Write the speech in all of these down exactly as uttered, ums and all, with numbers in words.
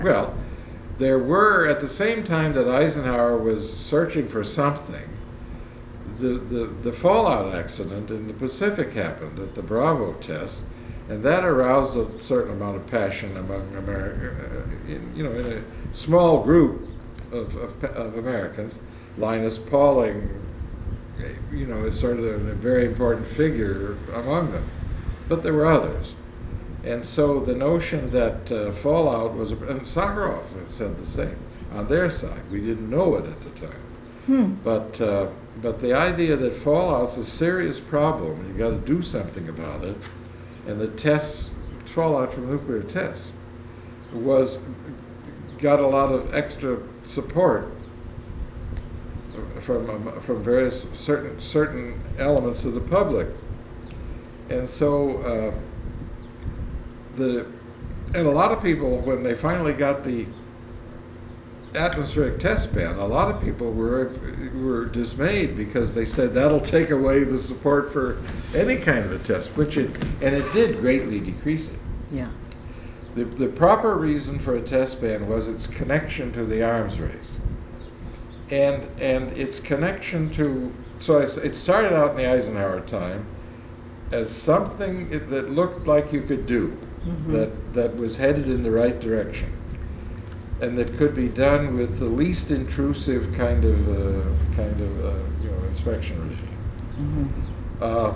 Well, there were, at the same time that Eisenhower was searching for something, the, the, the fallout accident in the Pacific happened at the Bravo test, and that aroused a certain amount of passion among America, uh, in, you know, in a small group of, of, of Americans. Linus Pauling, you know, is sort of a very important figure among them, but there were others. And so the notion that uh, fallout was, and Sakharov said the same on their side. We didn't know it at the time. Hmm. But, uh, but the idea that fallout's a serious problem, you got to do something about it, and the tests, fallout from nuclear tests, was, got a lot of extra support from, um, from various, certain, certain elements of the public. And so, uh, The, and a lot of people, when they finally got the atmospheric test ban, a lot of people were were dismayed because they said that'll take away the support for any kind of a test, which it, and it did greatly decrease it. Yeah. The, the proper reason for a test ban was its connection to the arms race. And, and its connection to, so I, it started out in the Eisenhower time as something that looked like you could do. Mm-hmm. that, that was headed in the right direction, and that could be done with the least intrusive kind of uh, kind of uh, you know inspection regime. Mm-hmm. Uh,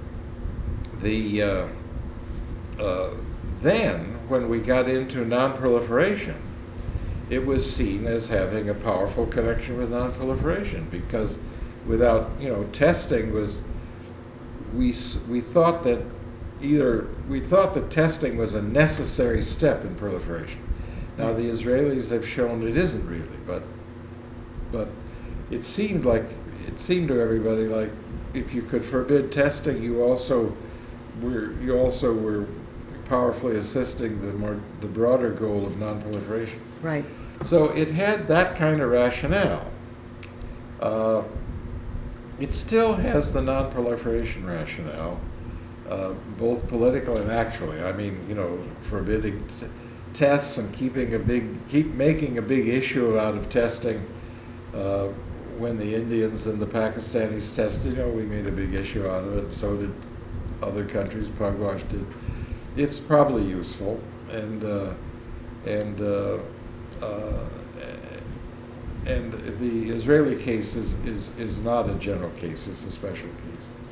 the uh, uh, then when we got into non-proliferation, it was seen as having a powerful connection with non-proliferation, because without you know testing was we we thought that either we thought that testing was a necessary step in proliferation. Now the Israelis have shown it isn't really, but but it seemed like it seemed to everybody like if you could forbid testing, you also were you also were powerfully assisting the more the broader goal of non-proliferation. Right. So it had that kind of rationale. Uh, it still has the non-proliferation rationale. Uh, both political and actually. I mean, you know, forbidding t tests and keeping a big, keep making a big issue out of testing. Uh, when the Indians and the Pakistanis tested, you know, we made a big issue out of it, and so did other countries. Pugwash did. It's probably useful, and uh, and uh, uh, and the Israeli case is, is is not a general case; it's a special case.